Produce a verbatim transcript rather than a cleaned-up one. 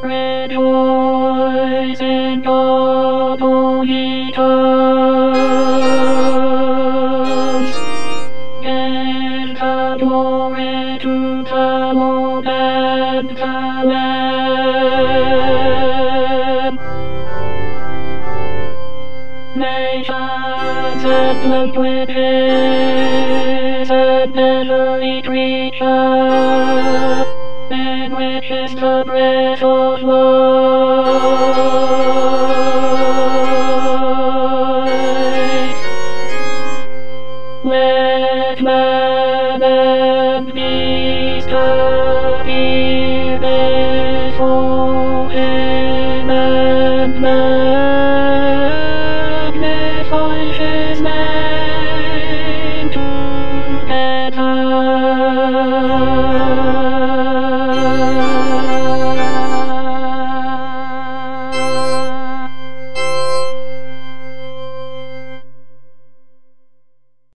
Rejoice in God, all ye tongues. Give the glory to the Lord and the Lamb. Nations and languages and every creature in which is the breath of life. Let man and beast appear before him and magnify his name together.